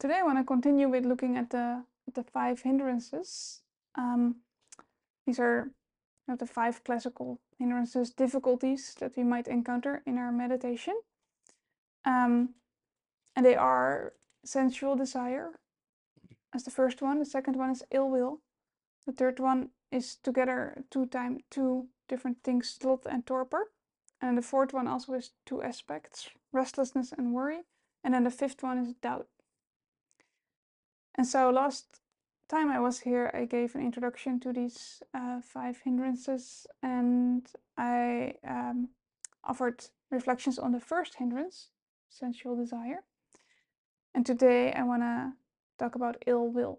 today I want to continue with looking at the 5 hindrances. These are the 5 classical hindrances, difficulties that we might encounter in our meditation. And they are sensual desire as the first one. The second one is ill will. The third one is together 2 different things, sloth and torpor. And the fourth one also is 2 aspects, restlessness and worry. And then the fifth one is doubt. And so last time I was here, I gave an introduction to these 5 hindrances, and I offered reflections on the first hindrance, sensual desire. And today I want to talk about ill will.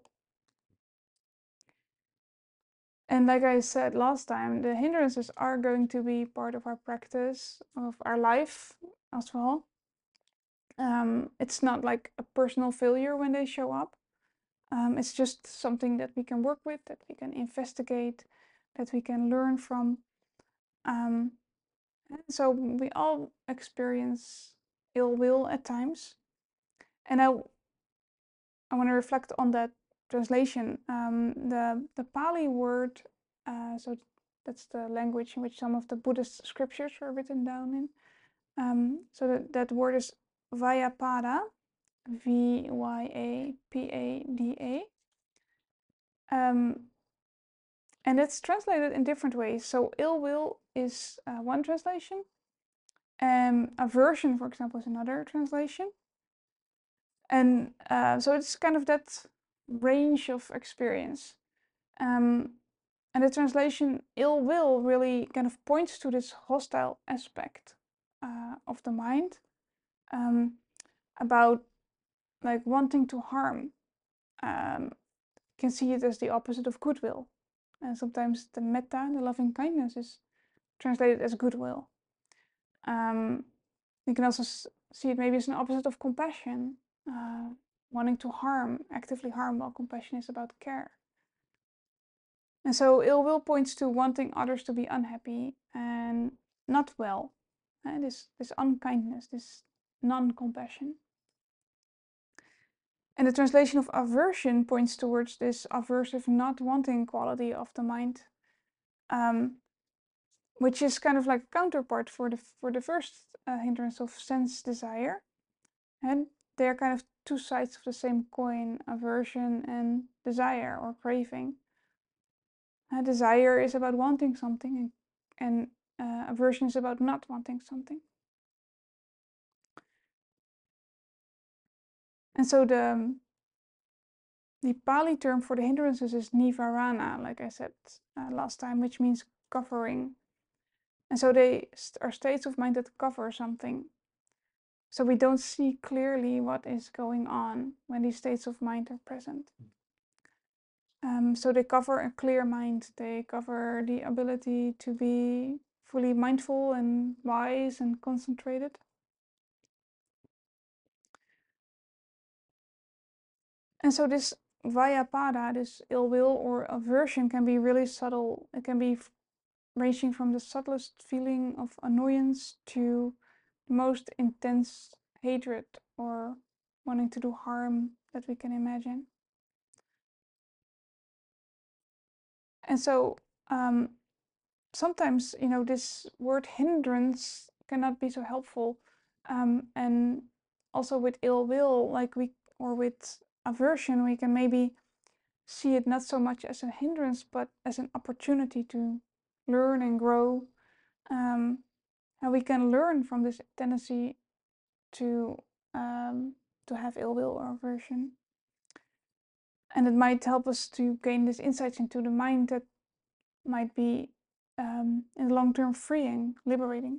And like I said last time, the hindrances are going to be part of our practice, of our life as well. It's not like a personal failure when they show up. It's just something that we can work with, that we can investigate, that we can learn from. And so we all experience ill will at times. And I want to reflect on that translation. The Pali word, so that's the language in which some of the Buddhist scriptures were written down in. So that word is Vyapada, Vyapada. And it's translated in different ways. So ill will is one translation. Aversion, for example, is another translation. And so it's kind of that range of experience. And the translation ill will really kind of points to this hostile aspect of the mind, about like wanting to harm. You can see it as the opposite of goodwill. And sometimes the metta, the loving kindness, is translated as goodwill. You can also see it maybe as an opposite of compassion, wanting to harm, actively harm, while compassion is about care. And so ill will points to wanting others to be unhappy and not well. This unkindness, this non-compassion. And the translation of aversion points towards this aversive, not wanting quality of the mind, which is kind of like a counterpart for the first hindrance of sense desire. And they're kind of 2 sides of the same coin, aversion and desire or craving. Desire is about wanting something, and aversion is about not wanting something. And so the Pali term for the hindrances is nivarana, like I said last time, which means covering. And so they are states of mind that cover something. So we don't see clearly what is going on when these states of mind are present. So they cover a clear mind. They cover the ability to be fully mindful and wise and concentrated. And so this Vyapada, this ill will or aversion, can be really subtle. It can be ranging from the subtlest feeling of annoyance to the most intense hatred or wanting to do harm that we can imagine. And so sometimes, this word hindrance cannot be so helpful. And also with ill will, or with aversion, we can maybe see it not so much as a hindrance, but as an opportunity to learn and grow. And we can learn from this tendency to have ill will or aversion. And it might help us to gain this insights into the mind that might be in the long term freeing, liberating.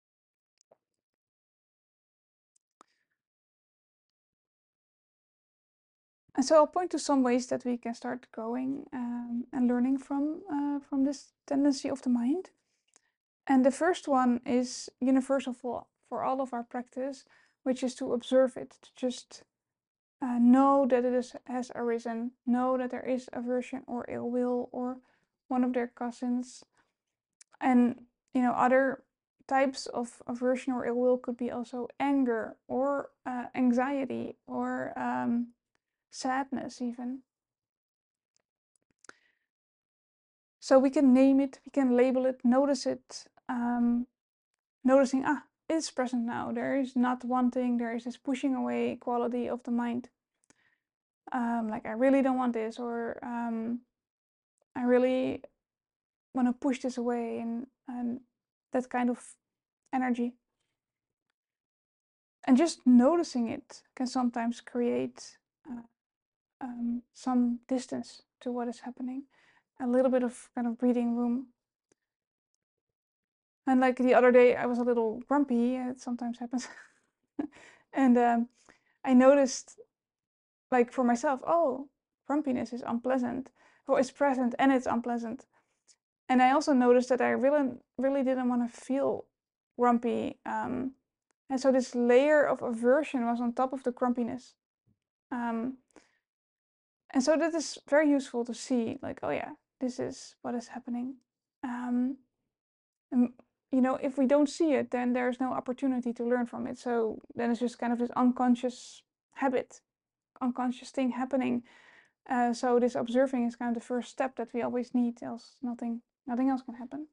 And so I'll point to some ways that we can start growing and learning from this tendency of the mind. And the first one is universal for all of our practice, which is to observe it, to just know that it has arisen, know that there is aversion or ill will or one of their cousins. And other types of aversion or ill will could be also anger or anxiety or sadness even. So we can name it, we can label it, notice it, noticing, it's present now. There is not wanting, there is this pushing away quality of the mind. Like, I really don't want this, or I really want to push this away, and that kind of energy. And just noticing it can sometimes create some distance to what is happening, a little bit of kind of breathing room. And like the other day, I was a little grumpy. It sometimes happens. And I noticed, like, for myself, oh, grumpiness is unpleasant. Or it's present and it's unpleasant. And I also noticed that I really didn't want to feel grumpy. And so this layer of aversion was on top of the grumpiness. And so that is very useful to see, like, oh yeah, this is what is happening. And, you know, if we don't see it, then there's no opportunity to learn from it. So then it's just kind of this unconscious habit, unconscious thing happening. So this observing is kind of the first step that we always need, else nothing else can happen.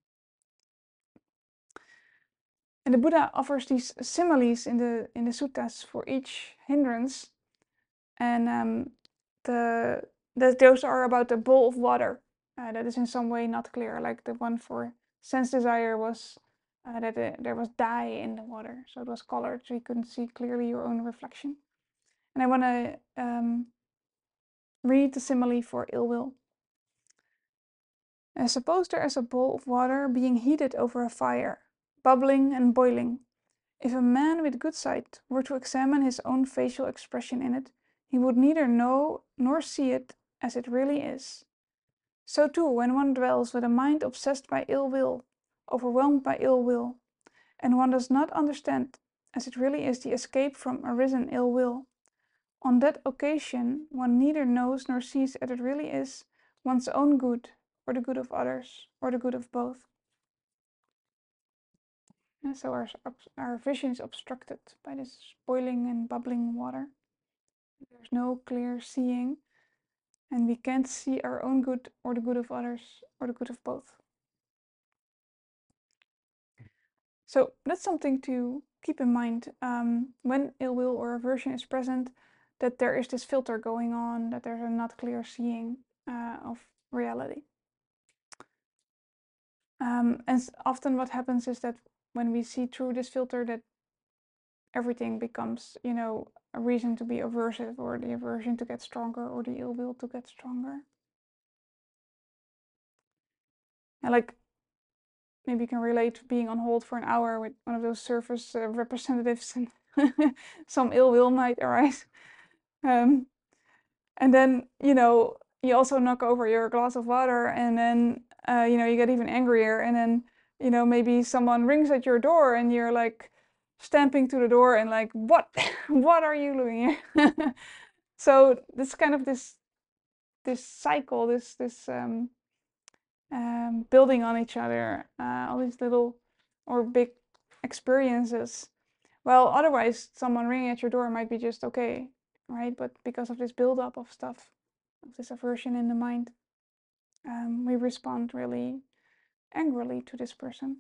And the Buddha offers these similes in the suttas for each hindrance, and those are about the bowl of water that is in some way not clear. Like the one for sense desire was that there was dye in the water, so it was colored, so you couldn't see clearly your own reflection. And I want to read the simile for ill will. Suppose there is a bowl of water being heated over a fire, bubbling and boiling. If a man with good sight were to examine his own facial expression in it, he would neither know nor see it as it really is. So too, when one dwells with a mind obsessed by ill will, overwhelmed by ill will, and one does not understand as it really is the escape from arisen ill will, on that occasion one neither knows nor sees as it really is one's own good, or the good of others, or the good of both. And so our vision is obstructed by this boiling and bubbling water. There's no clear seeing, and we can't see our own good or the good of others or the good of both. So that's something to keep in mind when ill will or aversion is present, that there is this filter going on, that there's a not clear seeing of reality. And often what happens is that when we see through this filter, that everything becomes, you know, a reason to be aversive, or the aversion to get stronger, or the ill will to get stronger. And like, maybe you can relate to being on hold for an hour with one of those service representatives, and some ill will might arise. And then, you know, you also knock over your glass of water, and then, you know, you get even angrier. And then, you know, maybe someone rings at your door and you're like stamping to the door and like, what, what are you doing here? So this kind of this cycle, this building on each other, all these little or big experiences. Well, otherwise someone ringing at your door might be just okay, right? But because of this buildup of stuff, of this aversion in the mind, we respond really angrily to this person.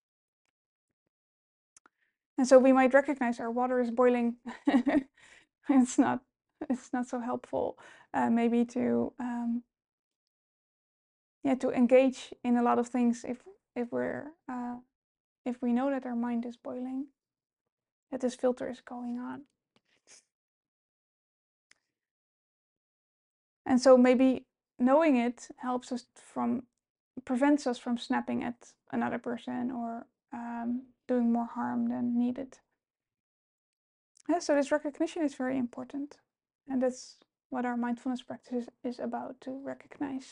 And so we might recognize our water is boiling. it's not so helpful, maybe to to engage in a lot of things if we know that our mind is boiling, that this filter is going on. And so maybe knowing it prevents us from snapping at another person, or doing more harm than needed. So this recognition is very important, and that's what our mindfulness practice is about, to recognize.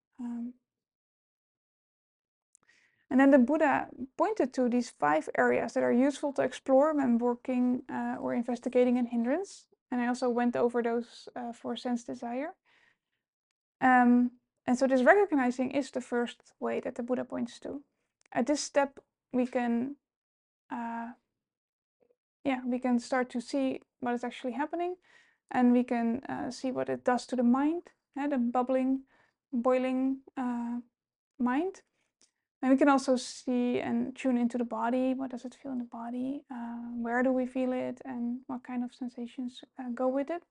And then the Buddha pointed to these 5 areas that are useful to explore when working or investigating a hindrance. And I also went over those for sense desire. And so this recognizing is the first way that the Buddha points to. At this step, we can we can start to see what is actually happening. and we can see what it does to the mind, the bubbling, boiling mind. And we can also see and tune into the body. What does it feel in the body? Where do we feel it? And what kind of sensations go with it?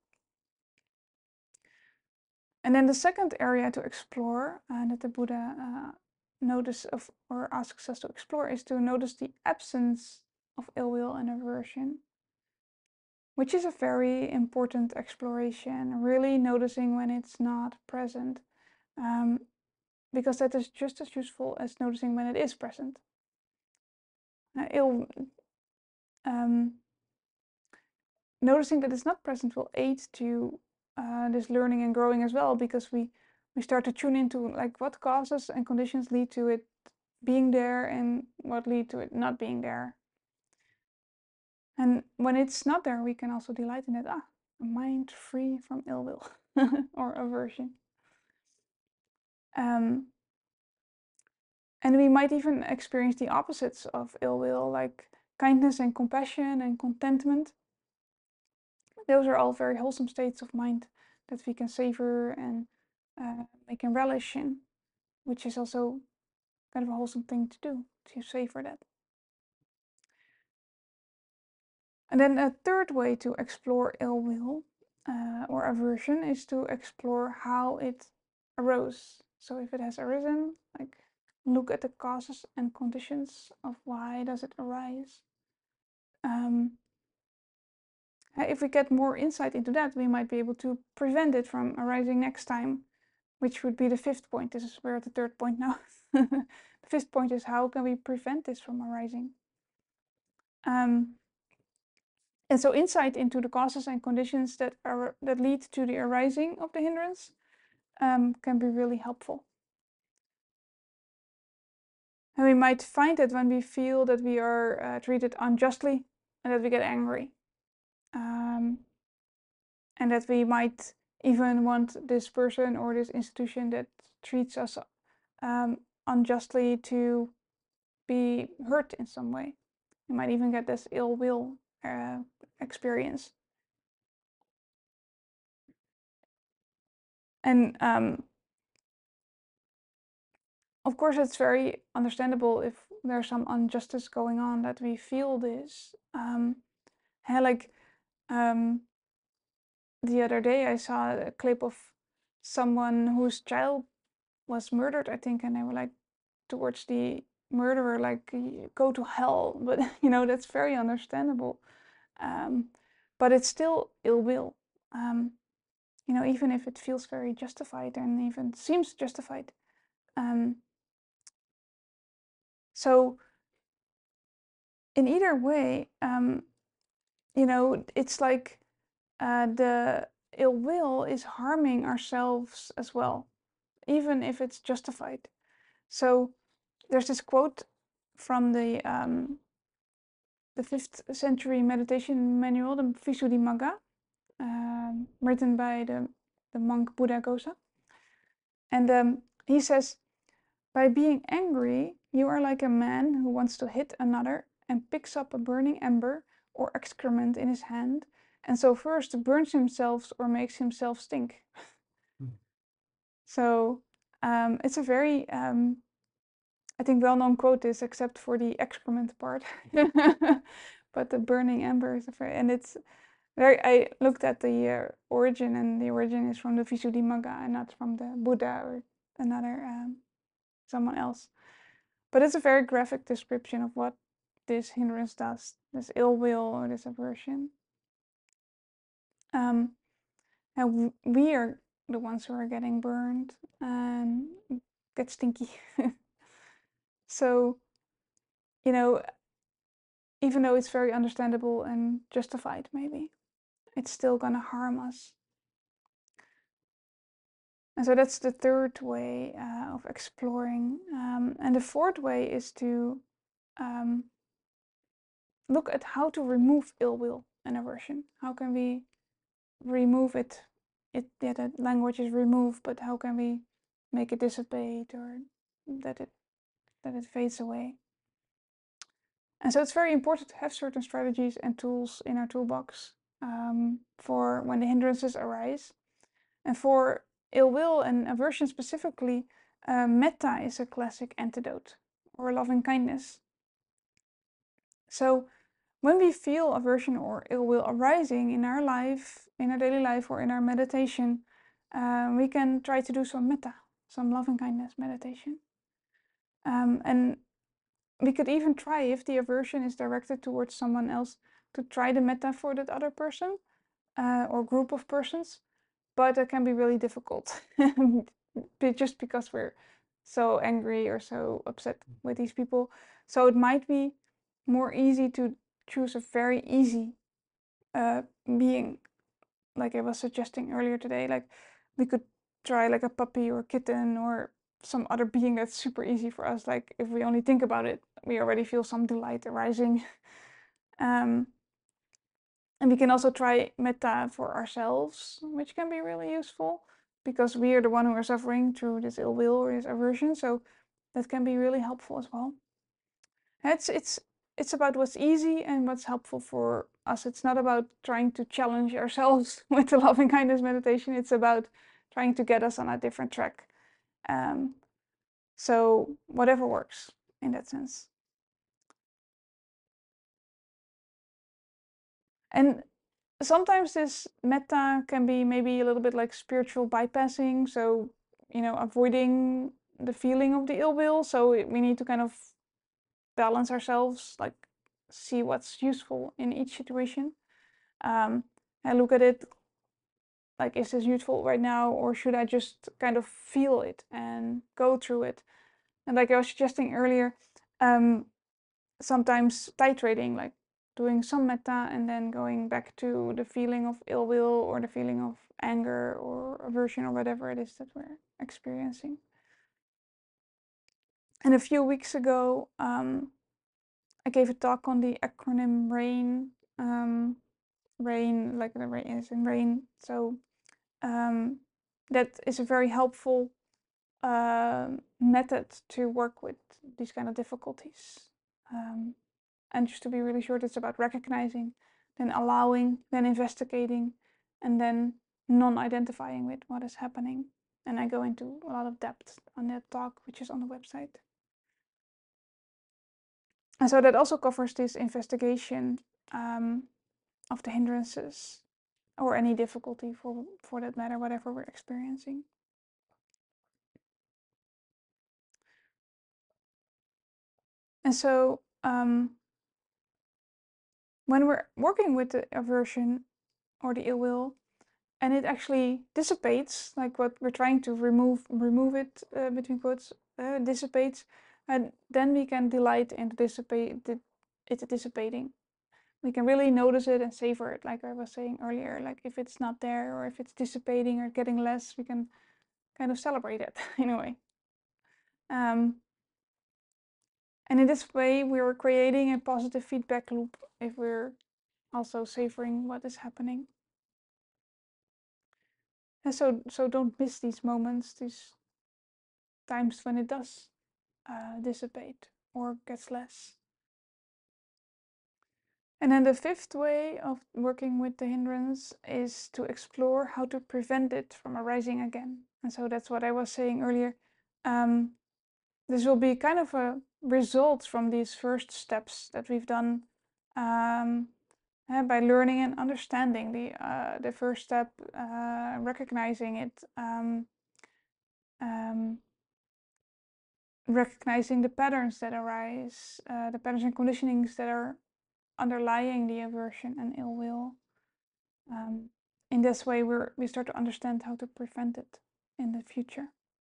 And then the second area to explore that the Buddha notice of or asks us to explore is to notice the absence of ill will and aversion, which is a very important exploration, really noticing when it's not present, because that is just as useful as noticing when it is present. Noticing that it's not present will aid to this learning and growing as well, because we start to tune into like what causes and conditions lead to it being there and what lead to it not being there. And when it's not there, we can also delight in it. A mind free from ill will or aversion. And we might even experience the opposites of ill will, like kindness and compassion and contentment. Those are all very wholesome states of mind that we can savor and we can relish in, which is also kind of a wholesome thing to do, to savor that. And then a third way to explore ill will or aversion is to explore how it arose. So if it has arisen, like look at the causes and conditions of why does it arise. If we get more insight into that, we might be able to prevent it from arising next time, which would be the fifth point. This is we're at the third point now. The fifth point is how can we prevent this from arising? And so insight into the causes and conditions that lead to the arising of the hindrance can be really helpful. And we might find that when we feel that we are treated unjustly and that we get angry. And that we might even want this person or this institution that treats us unjustly to be hurt in some way. You might even get this ill will experience. And of course, it's very understandable if there's some injustice going on that we feel this. The other day I saw a clip of someone whose child was murdered, I think, and they were like towards the murderer, like, go to hell. But that's very understandable. But it's still ill will. Even if it feels very justified and even seems justified. So in either way, it's like the ill will is harming ourselves as well, even if it's justified. So there's this quote from the 5th century meditation manual, the Visuddhimagga, written by the monk Buddhaghosa. And he says, by being angry, you are like a man who wants to hit another and picks up a burning ember or excrement in his hand, and so first burns himself or makes himself stink. So it's a very, I think, well-known quote is, except for the excrement part. But the burning ember is and it's very, I looked at the origin, and the origin is from the Visuddhimagga and not from the Buddha or another someone else. But it's a very graphic description of what this hindrance does, this ill will or this aversion. And we are the ones who are getting burned and get stinky. So, even though it's very understandable and justified, maybe, it's still gonna harm us. And so that's the third way of exploring. And the fourth way is to look at how to remove ill will and aversion. How can we remove it? The language is removed, but how can we make it dissipate, or that it fades away? And so it's very important to have certain strategies and tools in our toolbox for when the hindrances arise. And for ill will and aversion specifically, metta is a classic antidote, or loving kindness. So when we feel aversion or ill will arising in our life, in our daily life, or in our meditation, we can try to do some metta, some loving kindness meditation. And we could even try, if the aversion is directed towards someone else, to try the metta for that other person or group of persons. But it can be really difficult just because we're so angry or so upset with these people. So it might be more easy to choose a very easy being, like I was suggesting earlier today. Like we could try like a puppy or a kitten or some other being that's super easy for us. Like if we only think about it, we already feel some delight arising. And we can also try metta for ourselves, which can be really useful because we are the one who are suffering through this ill will or this aversion. So that can be really helpful as well. It's about what's easy and what's helpful for us. It's not about trying to challenge ourselves with the loving kindness meditation. It's about trying to get us on a different track. So whatever works in that sense. And sometimes this metta can be maybe a little bit like spiritual bypassing. So, avoiding the feeling of the ill will. So we need to kind of balance ourselves, like see what's useful in each situation. And look at it like, is this useful right now, or should I just kind of feel it and go through it? And like I was suggesting earlier, sometimes titrating, like doing some metta and then going back to the feeling of ill will or the feeling of anger or aversion or whatever it is that we're experiencing. And a few weeks ago, I gave a talk on the acronym RAIN. RAIN, like the rain is in rain. So that is a very helpful method to work with these kind of difficulties. And just to be really short, it's about recognizing, then allowing, then investigating, and then non-identifying with what is happening. And I go into a lot of depth on that talk, which is on the website. And so that also covers this investigation of the hindrances or any difficulty for that matter, whatever we're experiencing. And so when we're working with the aversion or the ill will, and it actually dissipates, like what we're trying to remove it, between quotes, dissipates, and then we can delight in it dissipating. We can really notice it and savor it, like I was saying earlier. Like if it's not there or if it's dissipating or getting less, we can kind of celebrate it in a way. And in this way, we're creating a positive feedback loop if we're also savoring what is happening. And so don't miss these moments, these times when it does dissipate or gets less. And then the fifth way of working with the hindrance is to explore how to prevent it from arising again. And so that's what I was saying earlier. This will be kind of a result from these first steps that we've done by learning and understanding the first step, recognizing it, recognizing the patterns that arise, the patterns and conditionings that are underlying the aversion and ill will. In this way, we start to understand how to prevent it in the future.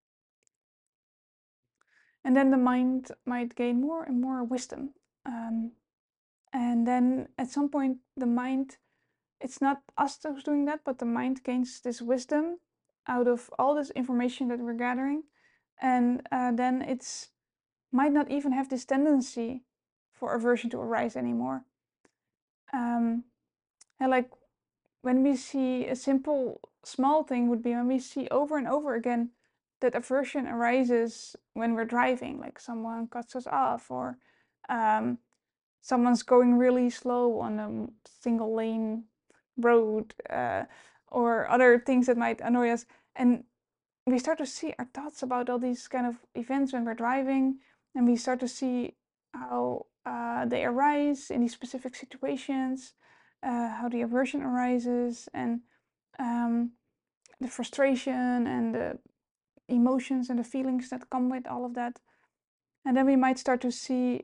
And then the mind might gain more and more wisdom. And then at some point, the mind, it's not us who's doing that, but the mind gains this wisdom out of all this information that we're gathering. And then it's might not even have this tendency for aversion to arise anymore. And like when we see a simple small thing would be when we see over and over again that aversion arises when we're driving, like someone cuts us off or someone's going really slow on a single lane road, or other things that might annoy us. And we start to see our thoughts about all these kind of events when we're driving, and we start to see how they arise in these specific situations, how the aversion arises, and the frustration and the emotions and the feelings that come with all of that. And then we might start to see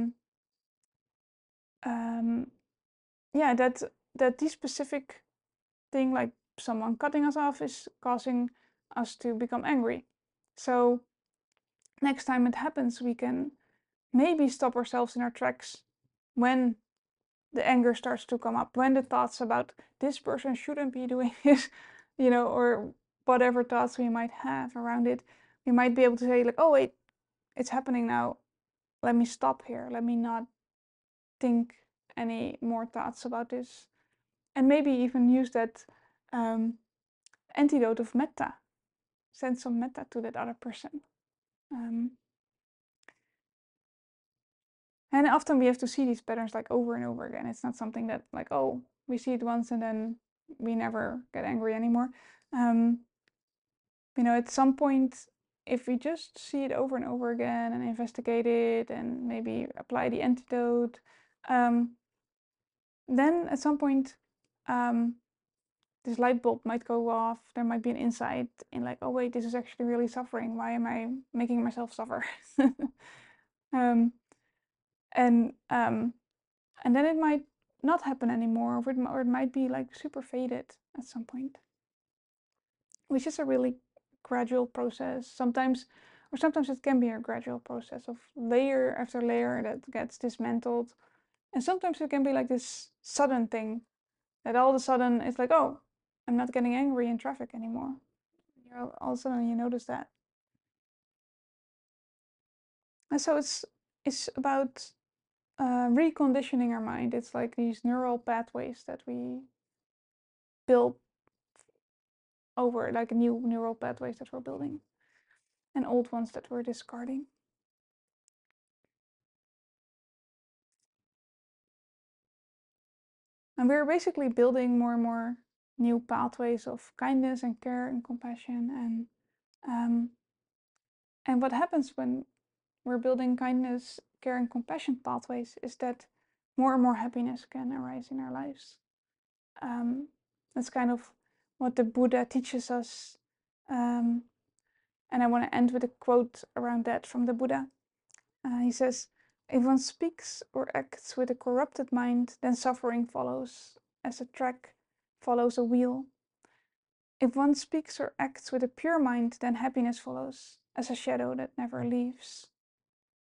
yeah, that this specific thing, like someone cutting us off, is causing us to become angry. So next time it happens, we can maybe stop ourselves in our tracks when the anger starts to come up, when the thoughts about this person shouldn't be doing this, or whatever thoughts we might have around it. We might be able to say, like, oh wait, it's happening now. Let me stop here. Let me not think any more thoughts about this. And maybe even use that antidote of metta. Send some metta to that other person. And often we have to see these patterns like over and over again. It's not something that like, oh, we see it once and then we never get angry anymore. At some point, if we just see it over and over again and investigate it and maybe apply the antidote, then at some point, this light bulb might go off. There might be an insight in like, oh wait, this is actually really suffering. Why am I making myself suffer? and then it might not happen anymore, or it might be like super faded at some point, which is a really gradual process. Sometimes it can be a gradual process of layer after layer that gets dismantled, and sometimes it can be like this sudden thing that all of a sudden it's like, oh, I'm not getting angry in traffic anymore. All of a sudden you notice that. And so it's about reconditioning our mind. It's like these neural pathways that we build over, like new neural pathways that we're building, and old ones that we're discarding. And we're basically building more and more new pathways of kindness and care and compassion. And what happens when we're building kindness, care, and compassion pathways is that more and more happiness can arise in our lives. That's kind of what the Buddha teaches us. And I want to end with a quote around that from the Buddha. He says, if one speaks or acts with a corrupted mind, then suffering follows, as a track follows a wheel. If one speaks or acts with a pure mind, then happiness follows, as a shadow that never leaves.